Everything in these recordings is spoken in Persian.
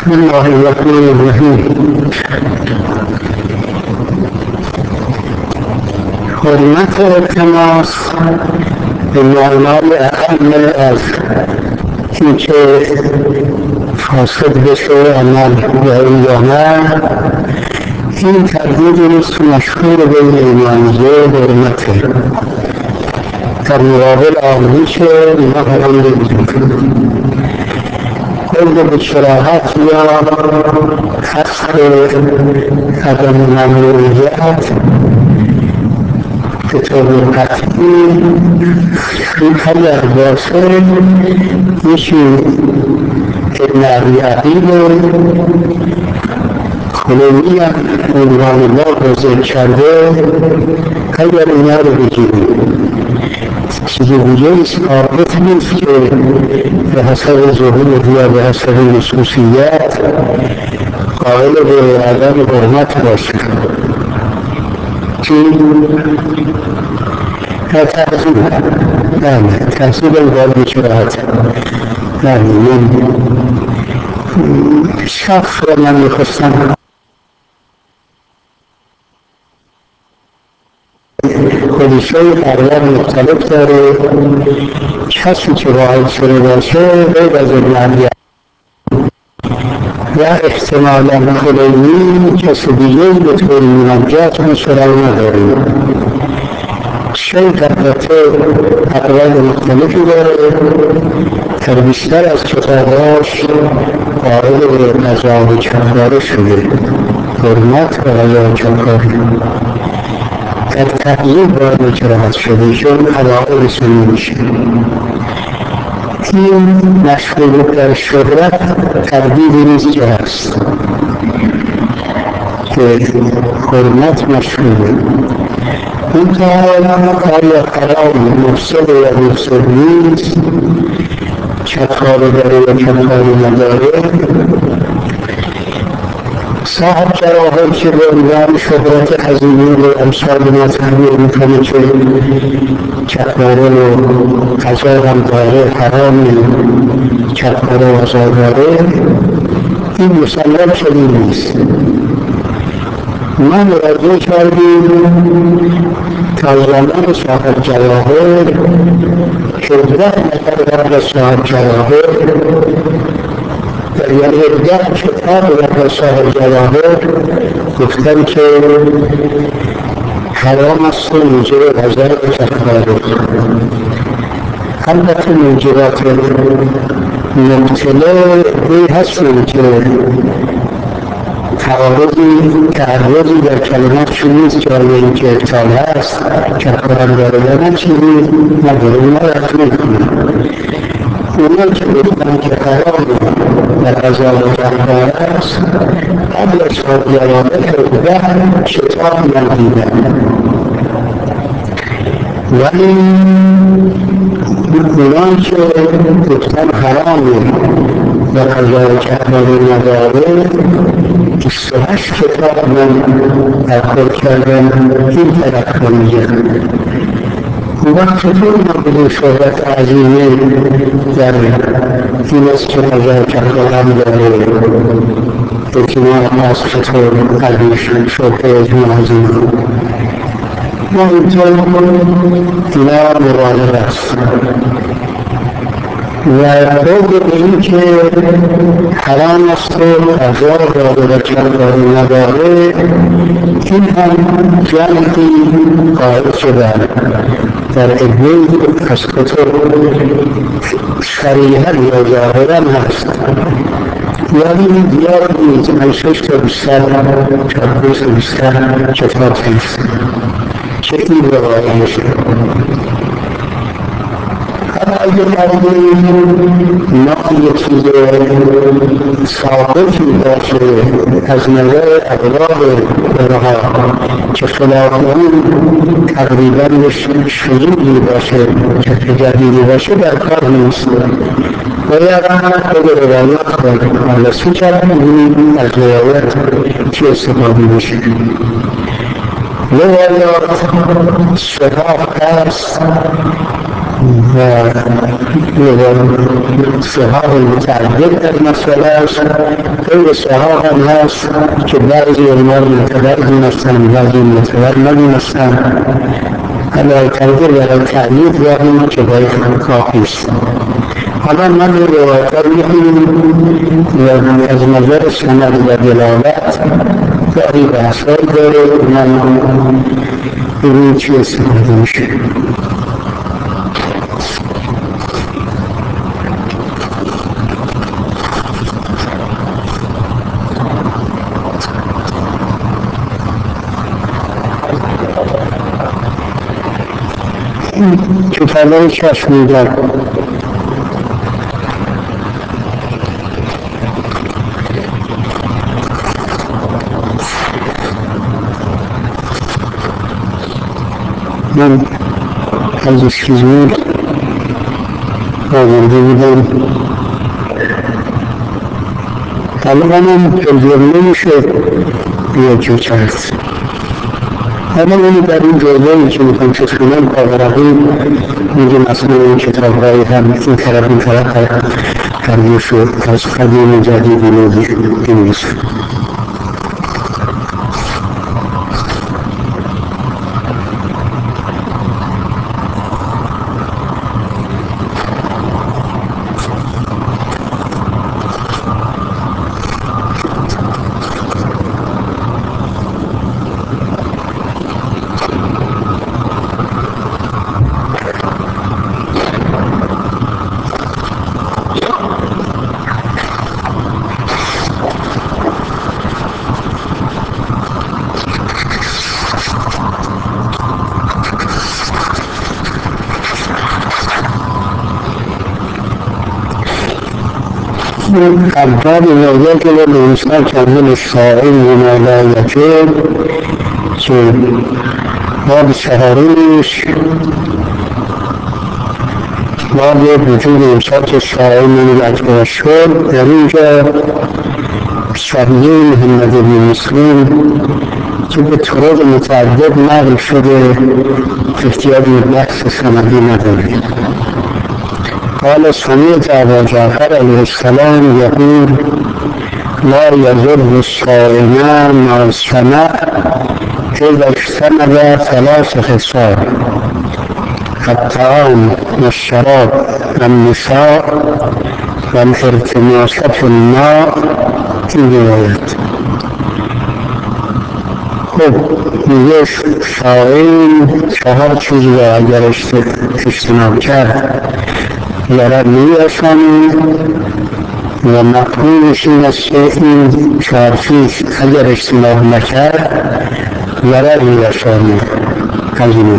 بسم الله الرحمن الرحیم. حرمت التماس به معنای اعم از اینکه فاسد بشه عمل یا نه، این تردیدی نیست مشهور بین ایمانیه و حرمته در مقابل آنی که محرم بگیرد. قول به صراحت یا حسب عدم ممنوعیت به طور قطعی اگر باشه یکی ابن عقیل خمینی هم عنوان الله رو ذکر کرده. اگر اینا رو بگیریم چیزی دیگه ثابت نیست که به حسب ظهور یا به حسب نصوصیت قائل به عدم حرمت باشه. تحصیل باید بچراحت من شخص رو من میخواستم خودشای اغلب مختلف داره. کسی که واحد شده باشه غیر از ابن و احتمالا خلینی کسی دیگه به طور منجات مشرع نداره. شیخ البته اقوال مختلفی داره، در بیشتر از کتاباش قائل به قضا و کفاره شده، حرمت و قضا و کفاره در تقیید باید مجرد شده چون قضاء رسولی میشه. این مشغول در شهرت تردیدی نیست که هست که حرمت مشغوله. این که آیا قرار مفسد یا مفسد نیست، کفاره داره یا کفاره نداره. صاحب جواهر که به عنوان شهرت عظیمی و امثال ما تحمیل میکنه که کفاره و قضا هم داره، حرامی کفاره و قضا داره، این مسلم شده نیست. ما مراجعه کردیم تا زمان صاحب جواهر 17 نفر قبل از صاحب جواهر یعنی 17 کتاب قبل از صاحب جواهر گفتن که حرام است و موجب قضا و کفاره. البته موجبات مبتله هستند که تعرضی در کلماتشون نیست که آیا این که ابطال هست کفاره داره یا نه چیزی نداره، اونا رفت نکنه. اونا که بودن که حرام در قضا و کفاره است قبل از صاحب جواهر 17 کتاب ندیدن، ولی اونا که گفتن حرامه و قضا و کفاره نداره 28 کتاب من برخور کردم این طرف رو میگن. وقت چطور نبوده شهرت عظیمه در این است که قضا و کفاره هم داره اجماع از چطور قدیش شبه اجماع عظیمه و اینطور اینا مبالغ است. و قول به این که حرام است و قضا داره و کفاره نداره این هم جمعی قائل شدن در عده‌ای از کتب صریحاً یا ظاهراً هست، یعنی این دیار نیست. من 6 تا بیشتر کتاب هست که این روایه میشه. اگر ما یک چیز ثابتی باشه از نظر اغلب برها که خلاف اون تقریبا شروعی باشه که جدیدی باشه در کار نیست. باید اگر روایات بررسی کردن ببینیم از روایت چه استفاده میشه. روایات شفاف هست و صحاح متعدد در مسئله است. غیر صحاح هم هست که بعضی علما معتبر دونستن، بعضی معتبر ندونستن. علاوه تقدیر برای تعیید داریم که باید کافی است. حالا من به روایت‌ها می‌خونیم و از نظر سند و دلالت داری بحث‌هایی داره. من ببینید چی استفاده میشه. کتاب‌های کشف می‌دن من از چیزی آورده بودم طبعا هم ترجمه میشه یکی کرد. حالا اینو در این جلوهی که میخوام چیز کنم پاورقی میگه مثلا این کتاب هایی هم این طرف ترجمه شد از قدیم جدیدی رو بنویسه. خباب موضوع که به نوشتر کردن سائل منالایته که باب چهارمش باب وجود امساک سائل منالایته شد. در اینجا صحیح محمد بن مسلم که به طرق متعدد نقل شده احتیاج به بحث سندی نداره. قال سمعت ابا جعفر علیه السلام یقول لا یضر الصائم ما صنع اذا اجتنب ثلاث خصال الطعام والشراب والنساء والالتماس في الماء. این روایت خب میگه صائم چهار چیز را اگر اجتناب کرد ضرر میرسانه و مفهومش این است که این چهار چیز اگر اجتناب نکرد ضرر میرسانه. هزینه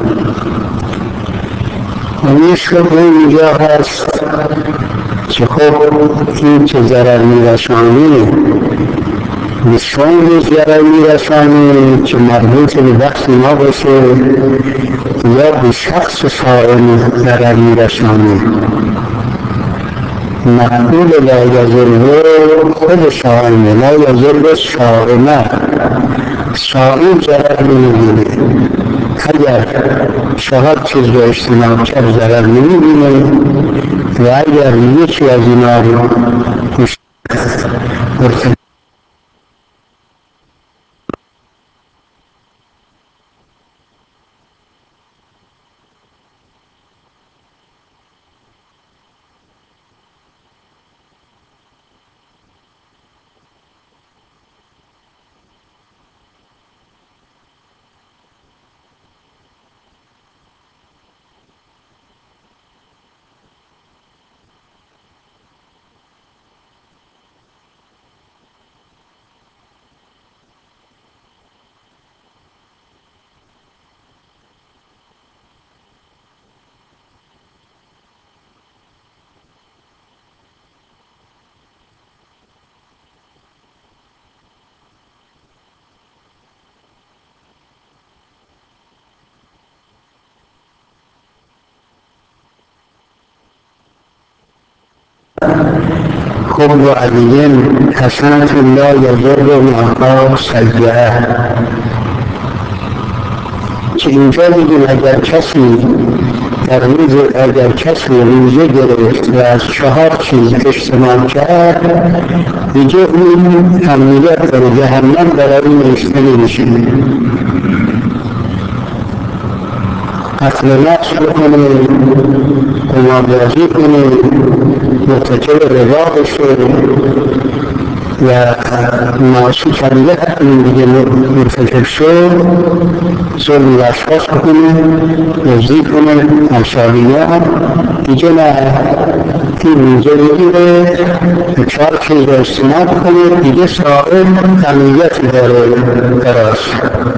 و مثل اینجا هست که خب این که ضرر میرسانه به شغل ضرر میرسانه که مربوط به بحث ما باشه یا به شخص صائم ضرر میرسانه. مقبول لا یضر خود صائمه، لا یضر صائمه، صائم ضرر نمیبینه. اگر چهار چیز رو اجتناب کرد ضرر نمیبینه و اگر یکی از اینا رو خب و علیه حسنت لا یضر معها سیئه که اینجا میگیم اگر کسی در روز اگر کسی روزه گرفت و از 4 چیز اجتناب کرد دیگه این امنیت در جهنم برای نیسته نمیشه. قتل نفس بکنه، قماربازی کنه، مرتکب ربا بشه و معاصی کبیره این دیگه مرتکب شد، ظلم و اشخاص بکنه، دزدی کنه، امثالیه دیگه نه، این روزه بگیره 4 چیز اجتناب کنه دیگه صاحب امنیتی داره براش.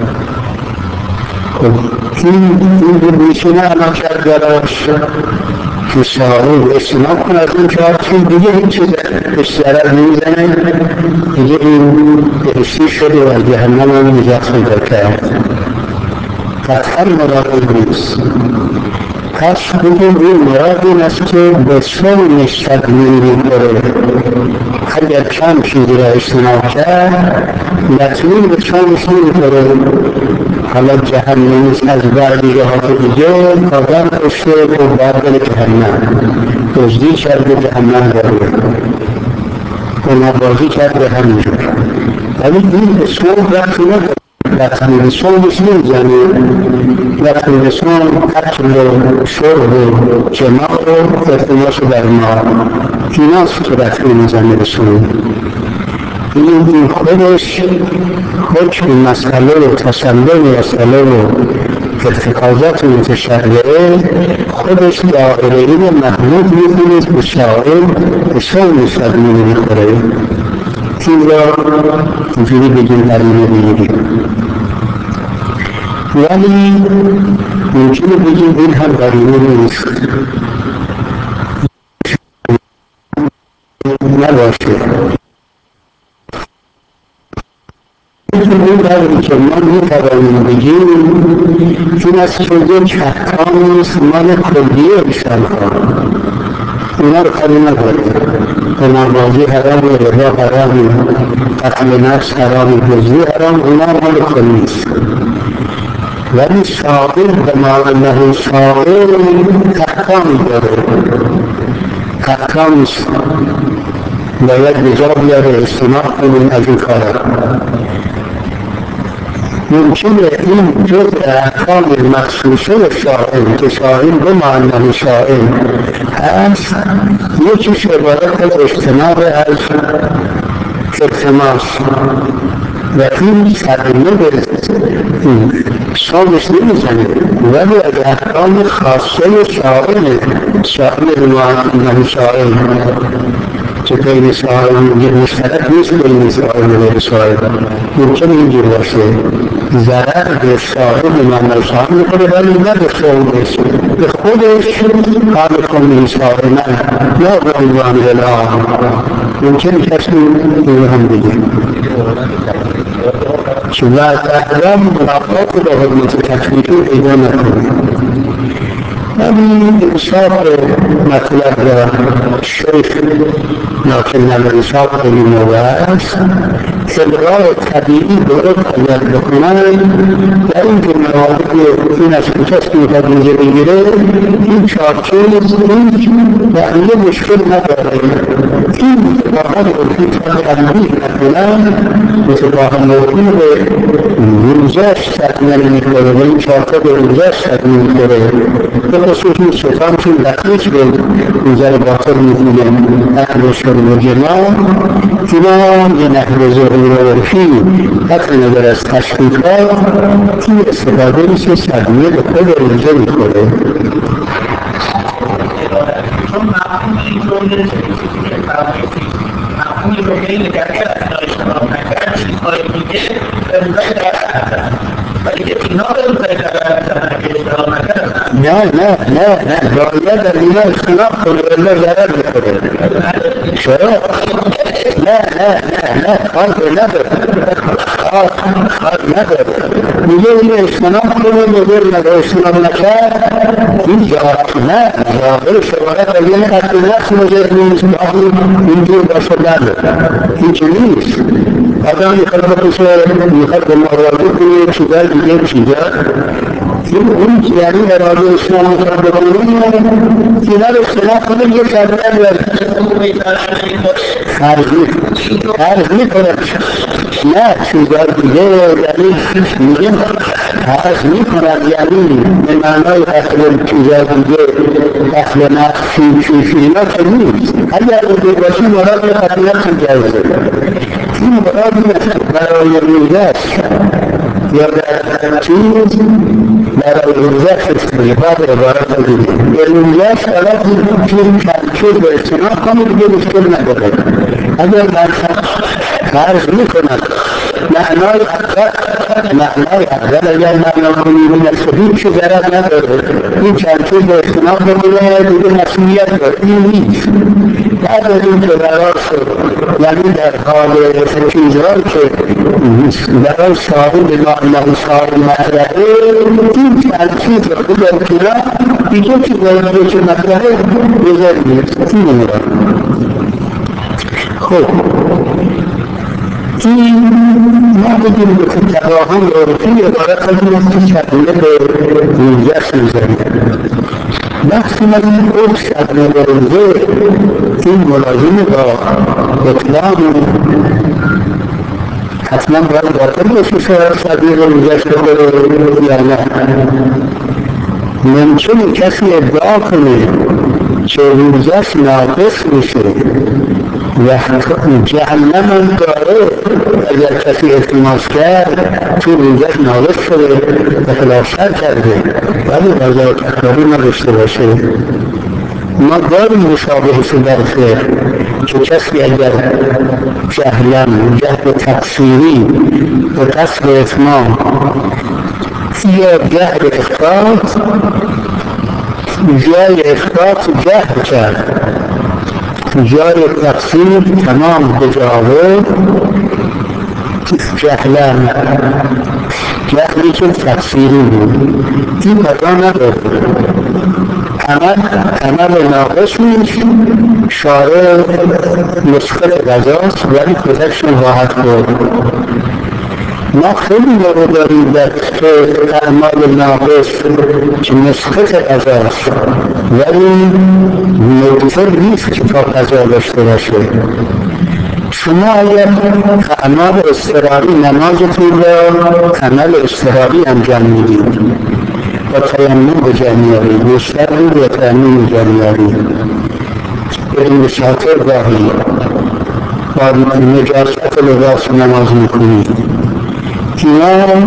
این میشونه عمل کرد براش که صاحب اجتناب کنه از این 4 چیز دیگه هیچ بهش ضرر نمیزنه، دیگه این بهشتی شده و از جهنم هم نجات پیدا کرد. قطعا مراد این نیست. پس بگیم این مراد این است که به صومش تدمیر می‌کنه. اگر چند چیزی را اجتناب کرد نتیجه به صومش نمی‌کنه. حالا جهنمی از بردیگاهات دیگه آدم کشته و بردل جهنم، دزدی کرده جهنم داره، قماربازی کرده همینجور. ولی این به صوم رفتی نداره، وقتی به صومش نمیزنه، وقتی به صوم قتل و شرب و جماع و ارتماس برما ایناست که رفتی میزنه به صوم. این خودش حکم مسئله و تسلل مسئله و ارتکازات متشرعه خودش داخل این محمود میکنید به شاعر به صومش تدمیر میخوره. این را اینجوری بگیم درمونه بگیریم، ولی ممکنه بگیم این هم درمونه نیست نباشه. این داری که ما میتوانیم بگیم این است که یک احکام نیست مال کلیه انسان‌ها، اونا رو کاری نداره. قماربازی حرامه، ربا حرامه، قتل نفس حرامه، دزدی حرام، اونا مال کلی است. ولی شاغل به معنی شاغل احکامی داره، احکام است باید بجا بیاره، اجتناب کنیم از این کارا. ممکنه این جزء احکام مخصوصه شاعر که شاعر به معنی شاعر هست یکیش عبارت از اجتناب از التماس و این سرمه به صومش نمیزنه، ولی از احکام خاصه شاعر معنی شاعر که بین شاعر مشترک نیست، بین شاعر و شاعر ممکن اینجور باشه ضرر به شاعر معنی شاعر میکنه ولی نه به صومش، به خودش حال کنه شاعر نه به عنوان الهام. ممکن کسی این هم بگه که بعد احرام مراقبت به حرمت تکلیفی پیدا نکنه. ولی انصاف مطلب را شیخ ناکن الانصاف خیلی موقع است، ابراء طبیعی درست باید بکنن و این که مواقع این از کسی میخواد روزه بگیره این 4 چیز این بقیه مشکل نداره. این متفاهم روزی تدمیر نکنن متفاهم موقعی به روزش تدمیر میکنه و این 4 تا به روزش تدمیر میکنه. به خصوص این شیطان چون دقیق به روزه باطل میکنه اهل و شرب و جماع اینا یه نحو ظهور و عرفی حتی نظر از تشریفات این استفاده میشه تدمیر به خود روزه میکنه. چون مفهوم این جمله مفهوم جمله اینه که اگر اشتباه نکرد چیزهای دیگه روزه در ولی که اینا رو روزه در اشتباه نکرد نه باید در اینا اختلاف کنه ولی ضرر میکنه. چرا؟ نه خواهد نداره میگه این اجتناب کنه میگه اجتناب نکرد این جواب نه ظاهر شباهت و یه قتل نفس مجرد نیست اینجور باشه نداره هیچ نیست. آدم میخواد بکشه میخواد به مراجع کنه چیزا دیگه چیزا اون که یعنی اراده اسلام رو بکنیم اینا رو اصطلاح کنیم یه کردن فرض میکنم نه چیزا دیگه یعنی میگیم فرض میکنم یعنی به معنای اصل چیزا دیگه اصل نفسی اینا که نیست اگر اون باشی مراد خطیت جایزه این مراد برای روزش یا در چیز برای روزش استفاده عبارت بگیریم یا روزش علاق چیز کلچور به استناد کنید دیگه مشکل نداره اگر من فرض میکنم معنای اول اگر معنا کنیم نسبی چه ضرر نداره این کلچور به استناد بگیره دیگه مسئولیت داره این نیست بعد از این که قرار شد یعنی در حال چیزهایی که برای صاحب معنی صاحب مطلبه این چیز رو بودن کنار دیگه که باید که مطلبه بذار نیست این مراد خب این ما بگیم که تقاهم عرفی عبارت از این است که شبیه به روزش میزنیم وقتی من این عرف شبیه به روزه این ملازم با اطلاع حتما باید باطل باشی شبیه به روزش بکنه یا نه ممکنه کسی ادعا کنه که روزش ناقص میشه و جهنم هم داره اگر کسی التماس کرد تو روزش ناقص شده و خلاف شر کرده ولی قضا تکراری نداشته باشه ما داریم مشابهش در خیر که کسی اگر جهلم جهل تقصیری و قصد اتمام یا جهل اخطاط جای اخطاط جهل کرد جای تقصیر تمام بجاوه جهلم جهلی که تقصیری بود این قضا نداره عمل ناقص نیست شارع مسخط غذاست ولی کتکشون راحت بود ما خیلی موقع داریم در اعمال ناقص که مسخط غذاست ولی مغفر نیست که تا غذا داشته باشه شما اگر اعمال اضطراری نمازتون را عمل اضطراری انجام میدید و تیمم به جا میارید مستقیم به تیمم به جا میارید به مسافر گاهی با نجاست لباس نماز میکنید اینا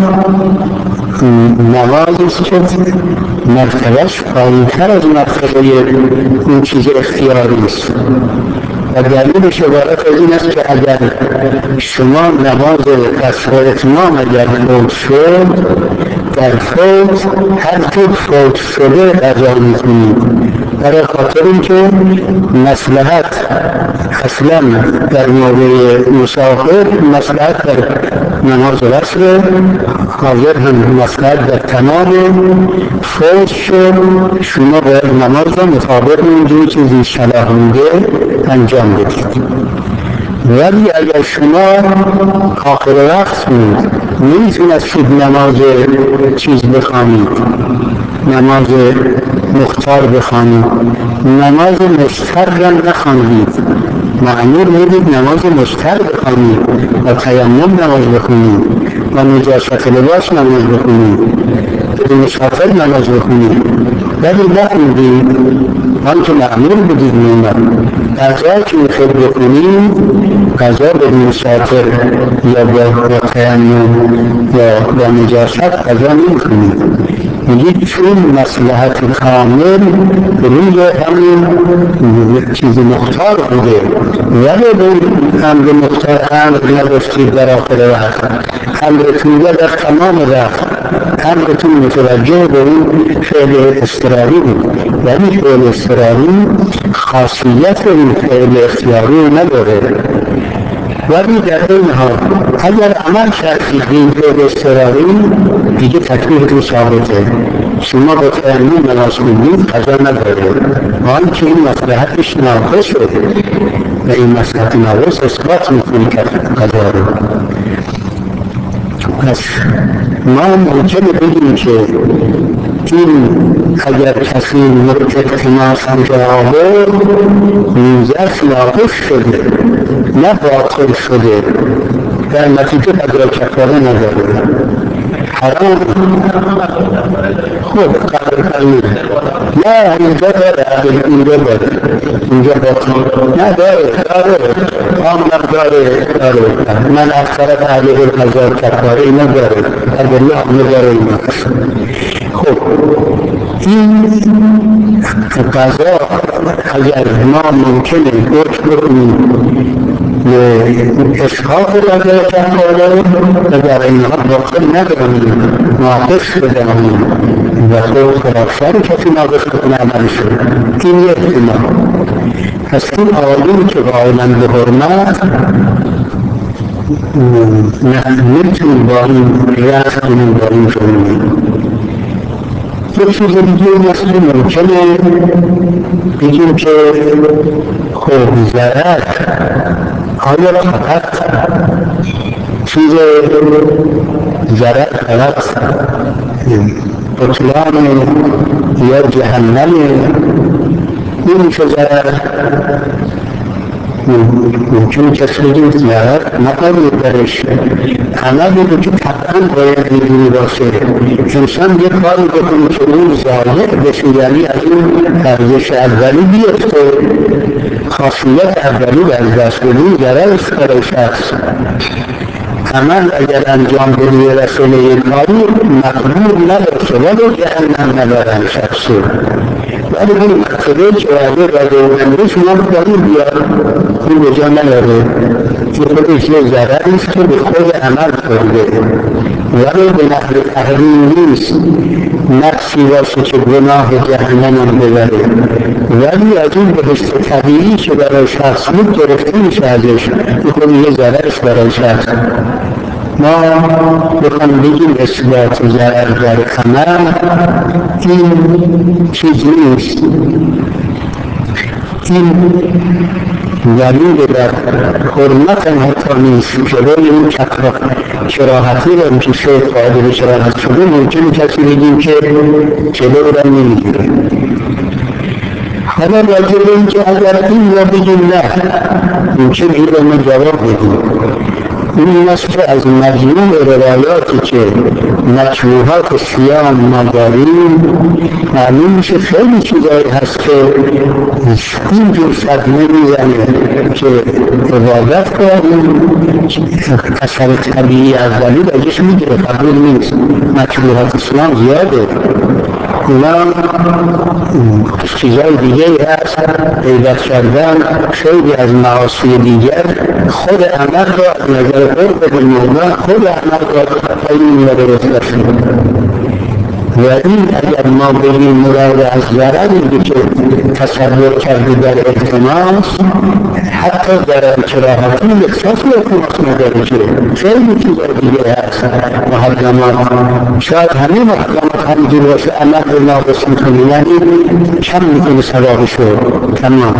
نمازیست که مرتبهش پایین‌تر از مرتبه اون چیز اختیاری است و دلیلش عبارت از این است که اگر شما نماز قصر اتمام اگر فوت شد در فوت هر طور فوت شده قضا میکنید برای خاطر اینکه مصلحت اصلا در موقع مسافر مصلحت در نماز قصر حاضر هم مصلحت در تمام فوت شد شما باید نماز را مطابق اونجوری که زی صلاح میده انجام بدید ولی اگر شما آخر وقت نمیتونستید نماز چیز بخوانید نماز مختار بخوانید نماز مستر هم نخوانید معمول میدید نماز مستر بخوانید و تیمم نماز بخونید و نجاست لباس نماز بخونید به مسافر نماز بخونید ولی نخوندید آنکه معمول بدید میمد قضا که میخواد بکنید قضا به مسافر یا با تیمم یا با نجاست قضا نمیکنید میگید چون مصلحت کامل روی همین چیز مختار بوده ولی به امر مختار امر نداشتید در آخر وقت امرتون در تمام وقت امرتون متوجه به اون فعل اضطراری بود ولی فعل اضطراری خاصیت این فعل اختیاری نداره ولی در این حال اگر عمل کردید این فعل اضطراری دیگه تکلیفتون ثابته شما با تیمم نماز خوندید قضا نداره آنکه این مصلحتش ناقص شده و این مصلحت ناقص اثبات میکنی که قضا رو پس ما ممکنه بگیم که این اگر کسی التماس انجام روزش ناقص شده نه باطل شده در نتیجه قدر کفاره نداره حرام خود قدر قلیل نه اینجا داره اینجا باطل نداره آمد داره من اکثرت علیه القضا کفاره نداره ادله نداره اینا خب این قضا اگر ما ممکنه حکم بکنیم اسحاق قضا کفاره و در اینها باطل نداریم ناقص بدانیم و خود خرافشار کسی ناقص بکنه عمل شد این یک احتمال پس این آیین که قائلن به حرمت نمیتونیم با این رأس کنیم با این جمعه یک چیز دیگه مثل ممکنه بگیم که خب ضرر آیا را فقط چیز ضرر فقط بطلان یا جهنم این میشه ضرر ممکن کسی بگیم ضرر نقابل درش عملی رو که طبعا باید میدونی باشه انسان یک کاری بکنه که اون ظاهر بشه یعنی از اون ارزش اولی بیفته خاصیت اولی و دست بدون ضرر است برای شخص عمل اگر انجام بدی رسول یک کاری مقبول نباشه ولو جهنم ندارن شخصی ولی این مقصده جواده و دومندش ما داریم بیاد این به جا نداره که خودش یه ضرری است که به خود عمل کرده ولی به نحو تحریم نیست نقصی باشه که گناه جهنم هم ببره ولی از این بهشت طبیعی که برای شخص بود گرفته میشه ازش که خود یه ضررش برای شخص ما بخواهیم بگیم اثبات ضرر در عمل این چیز نیست این دلیل در حرمت هم حتی نیست جلوی این کراهتی رو که شیخ قادر کراهت شده ممکنه کسی بگیم که جلو را نمیگیره حالا راجع به این که اگر این را بگیم نه ممکن این را ما جواب بدیم این است که از مجموع روایاتی که مشروحات صیام ما داریم معلوم میشه خیلی چیزایی هست که اینجور صدمه میزنه که عبادت کنیم اثر طبیعی اولی بهش میگیره قبول نیست مشروحات اسلام زیاده اونا چیزای دیگه هست عیدت کردن خیلی از معاصی دیگر خود عمل را نظر قرب بالمولا خود عمل را خیلی میاره رسلشون و این اگر ما بگیم مراد از ضرری که تصور کرده در التماس حتی در کراهتی احساس التماس نداره که خیلی چیزای دیگه هست محرمات شاید همه محرمات همینجور باشه عمل رو ناقص میکنه یعنی کم میکنه ثوابش رو تمام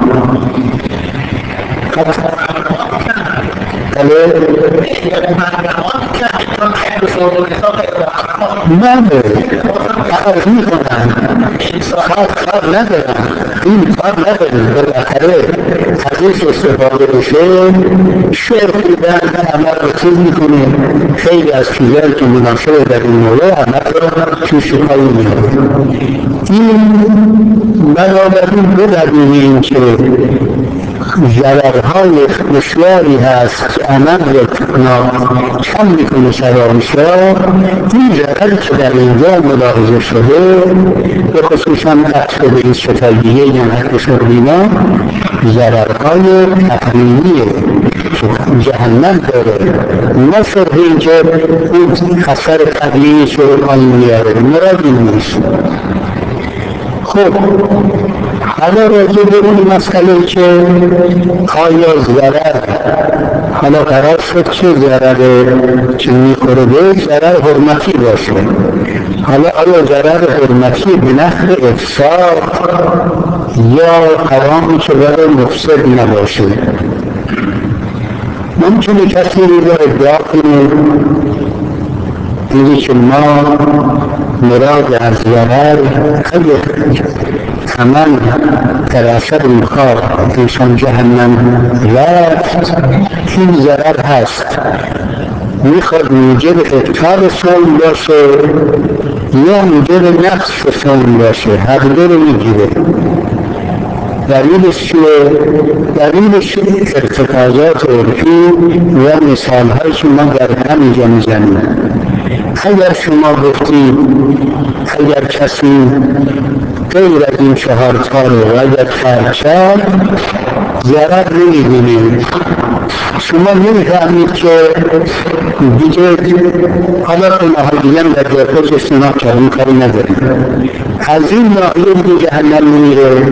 نه کار میکنن کار ندارن این کار ندارن بالاخره حدیث استفاده بشه شرک بودن عمل رو چیز میکنه خیلی از چیزهایی که مناسبه در این موضوع عمل رو توش پایی میکنه این بنابراین بدونیم که ضررهای بسیاری هست که عمل رو کم میکنه ثوابش را این ضرر که در اینجا ملاحظه شده به خصوصا عطف به این ستاییه یا حدیث اینا ضررهای تحریمیه که جهنم داره نه صرف این که اون اثر طبیعی شده آن میاره مراد این نیست خب حالا راجع به اون مسئله که آیا ضرر حالا قرار شد که ضرر که میخوره به ضرر حرمتی باشه حالا آیا ضرر حرمتی به نحو افساد یا حرامی که برای مفسد نباشه ممکنه کسی رو ادعا کنه میگه که ما مراد از ضرر اگه عمل در اثر این کار انسان جهنم رفت این ضرر هست، میخواد موجب ابطال صوم باشه یا موجب نقص صوم باشه، هر دو رو میگیره. دلیلش چیه؟ دلیلش ارتکازات عرفی و مثالهایی که ما در همینجا میزنیم. اگر شما گفتید اگر کسی غیر از این 4 تا رو اگر ترک کرد ضرر نمی‌بینید، شما نمی‌فهمید که دیگه حالا گناه‌های دیگه هم در جای خودش اجتناب کرد، این کاری نداریم، از این ناحیه دیگه جهنم نمیره.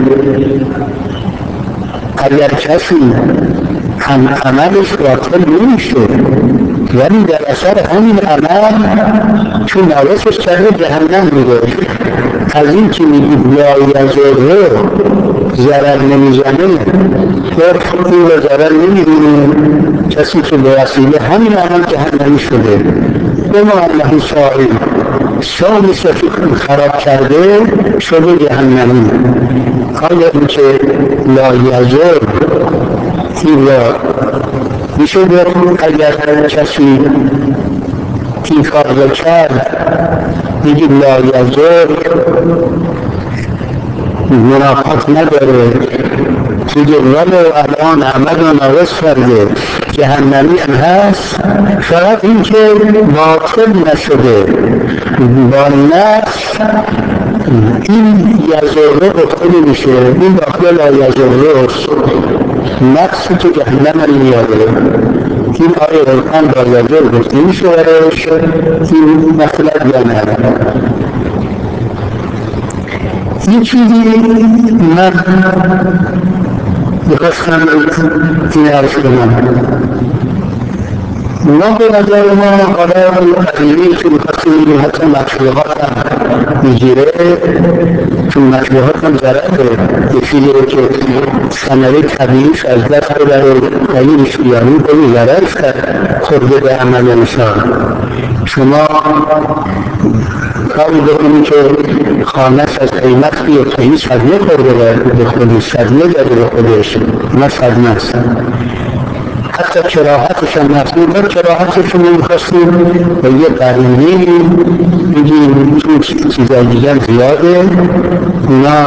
اگر کسی هم عملش باطل نمیشه ولی در اثر همین عمل چون نواسش کرده جهنم میره، از این که میگید لا یضره ضرر نمیزنه عرف این رو ضرر نمیبینه، کسی که به وسیله همین عمل جهنمی شده به ما الله سالی سفید خراب کرده شده جهنمی. آیا این که لا یضر این را میشه برون اگر کسی این کار را کرد میگه لا یضر منافات نداره، میگه ولو الان عمل و ناقص کرده جهنمی هم هست، فقط این که باطل نشده با نفس این یضره گفته نمیشه، این داخل لا یضره است، نقصی که جهنم رو میاره. این آیه قرآن با یضره گفته میشه برایش این مطلب یا نه. این چیزی من بخواستم این عرض کنم، ما به نظر ما حالا عقیده‌ای که می‌خواستیم بگیم حتی مشروعات هم میگیره، چون مشروعات هم ضرر داره، یه چیزی که ثمره طبیعیش از دست ببره دلیلش بیانی کنی ضررش کرد خورده به عمل انسان. شما کاری بکنی که خانه‌اش از قیمت بیاد که هیچ صدمه خورده به خودش، صدمه داره به خودش، نه صدمه است. حتی کراهتش هم نفسید، بر کراهتش رو میخواستیم به یه قرینه بگیم چون چیزای دیگر زیاده، اونا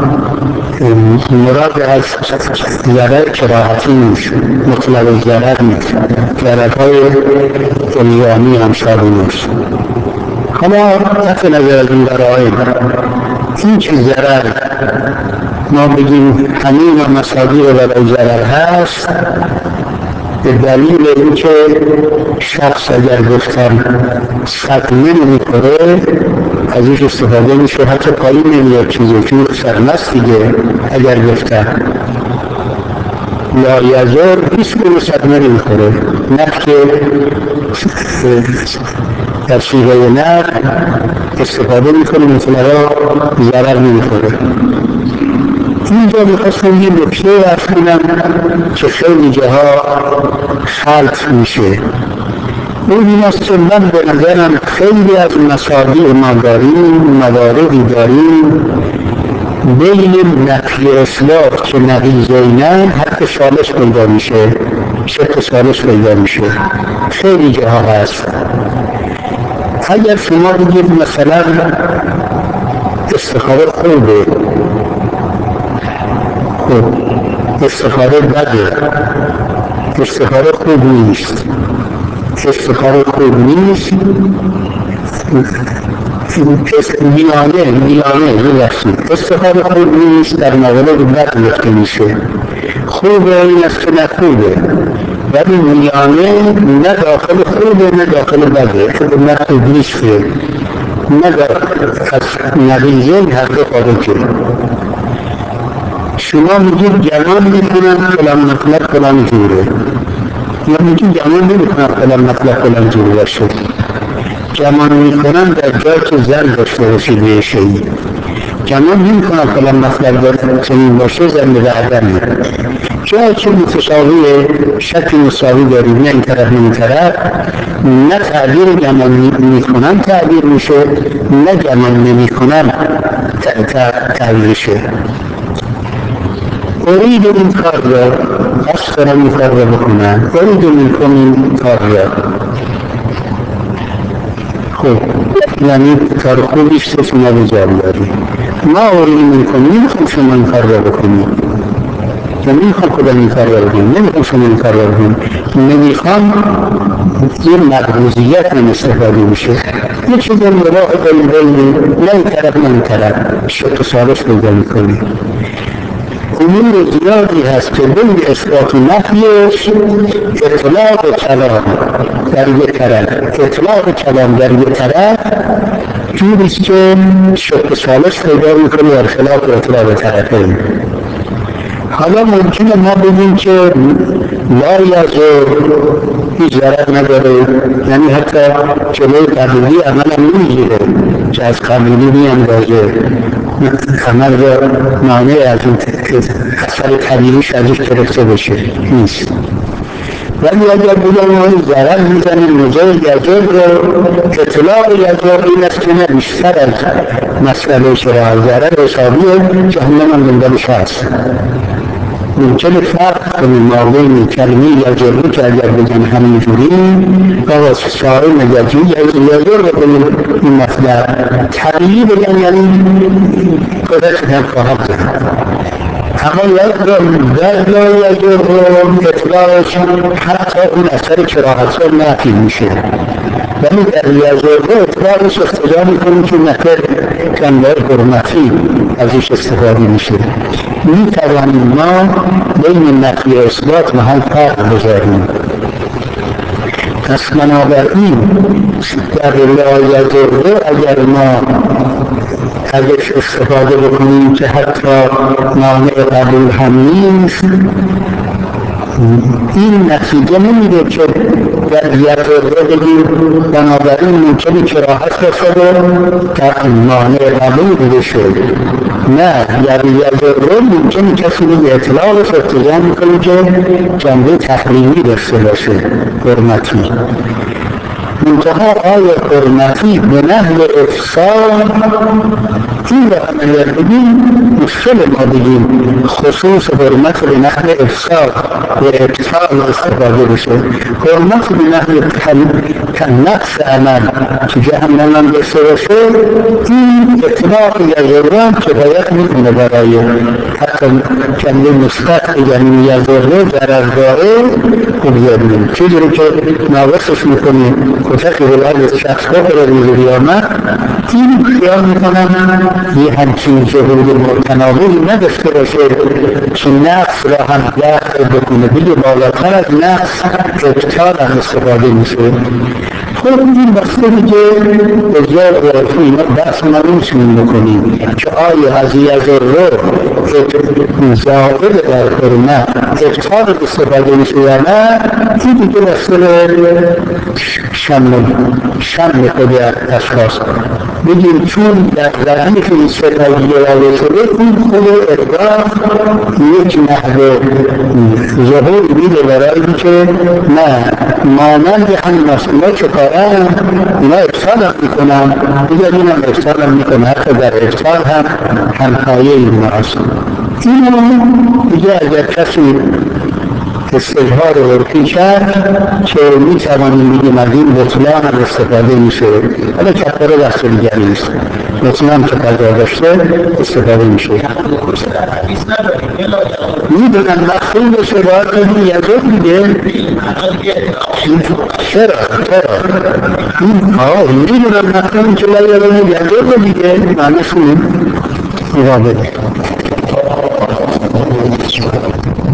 مراد از ضرر کراهتی نیست، مطلب ضرر نیست، ضررهای دنیانی هم شامل نیست. حالا قطع نظر از این برای این که ضرر ما بگیم همین و مصادیق برای ضرر هست به دلیل اینکه شخص اگر گفتن صدمه نمیخوره از اینش استفاده میشه، حتی پایین نمیاد چیزی چون سرمست دیگه. اگر گفتن لا یضر هیچ گونه صدمه نمیخوره، نه که در صیغه نه استفاده میکنه مثلا ضرر نمیخوره. اینجا میخواستم یه نکته عرض کنم که خیلی جاها خلط میشه. اون این است که من به نظرم خیلی از مصادیق ما داریم، مواردی داریم بین نفی اصلاح که نقیضینن حتی شالش پیدا میشه، شک شالش پیدا میشه، خیلی جاها هست. اگر شما بگید مثلا استخاره خوبه، استخاره بده، استخاره خوب نیست، استخاره خوب نیست، میانه ببخشید، استخاره خوب نیست در مورد بد گفته میشه، خوبه این است که نه خوبه، ولی میانه نه داخل خوبه نه داخل بده، نه خوب نیست نه از نقیضین هر دو خارجه. شما میگید جوان میکنن فلان مطلب فلان جوره، یا میگید جوان نمیکنن فلان مطلب فلان جوره باشه. جوان میکنن در جای که زن داشته باشه به شیعی، جوان نمیکنن فلان مطلب چنین باشه زن به بعدن. جایی که متساویه، شکل مساوی داریم، نه این طرف نه این طرف، نه تعبیر گمان میکنن تعبیر میشه، نه گمان نمیکنن تعبیر میشه. ارید این کار را، قصد دارم این کار را بکنن، ارید منکم این کار را. خب یعنی کار خوبیش که شما بجام دارید. ما ارید منکم، نمیخوام شما این کار را بکنید، نمیخوام خودم این کار را بکنم، نمیخوام شما این کار را بکنم، نمیخوام این مقبوضیت هم استفاده میشه. یه چیز مباح بین نه این طرف نه این طرف شد و سالش پیدا میکنی. امور زیادی هست که بین اثبات و نفیش اطلاق کلام در یک طرف، اطلاق کلام در یک طرف جوریست که شد و سالش پیدا میکنی در خلاف اطلاق طرفین. حالا ممکنه ما بگیم که لا یضر هیچ ضرر نداره، یعنی حتی جلوی قبولی عمل هم نمیگیره که از قبولی میاندازه عمل را مانع از این اثر طبیعیش ازش گرفته بشه، نیست. ولی اگر بگم ما ضرر میزنیم موضوع یضر رو، اطلاق یضر این است که نه بیشتر از مسئله شرع ضرر حسابیه جهنم هم دنبالش هست. ممکنه فرق کنیم ما بین کلمه یضر که اگر بگن همینجوری و سائل نگجی یضر بکنیم این مطلب طبیعی بگن یعنی قدرت هم خواهد زن. اما لا یضر اطلاقش حتی اون اثر کراهت را نفی میشه، ولی در یضر اطلاقش اقتضا میکنیم که نکر کنده حرمتی ازش استفاده میشه. میتوانیم ما بین نفی و اثبات محل فرق بذاریم. پس بنابراین در لا یضر اگر ما ازش استفاده بکنیم که حتی مانع قبول هم نیست، این نتیجه نمیده که در یضر بگیم بنابراین ممکنه کراهت بشه تا مانع قبول بشه. نه، یعنی یضر ممکنه کسی به اطلاقش اقتضا میکنه که جنبه تحریمی داشته باشه، حرمتی. منتها آیا حرمتی به نحو افساد این را هم اگر بگیم مشکل ما بگیم خصوص حرمت به نحو افساد و ابطال استفاده بشه. حرمت به نحو نقص عمل که جهنم هم داشته باشه این اطلاق یضران کفایت میکنه برای حتی کمی مثبت یعنی یضره ضرر داره بگذاریم. چیزی که ناقصش میکنیم کتک بالعرض شخص بخوره روز قیامت این خیال میکنم یه همچین ظهور متناولی نداشته باشه که نقص را هم دفع بکنه، بگه بالاتر از نقص ابطال هم استفاده میشه. خب این بسته دیگه بزرگ عرفی اینا بحث ما نمیتونیم بکنیم که آیا از یضر زائد در حرمت ابطال استفاده میشه یا نه، این دیگه بسته شمل خود اشخاص بگیم چون در زمینی که این ستایی راوه شده این خود ارگاه یک نحوه ظهور میده برای که نه مانند همین مسئله که کارن اینا افصال هم میکنن دیگر این هم افصال هم میکنن حتی در افصال هم همخایه این هست. این دیگه اگر کسی استظهار عرفی کرد که میتوانیم بگیم از این بطلان هم استفاده میشه، حالا کفاره دست دیگر نیست، بطلان که قضا داشته استفاده میشه. میدونم مخصول بشه باید بگیم یضر دیگه چرا میدونم مخصول که لا یضر دیگه معنیش مقابل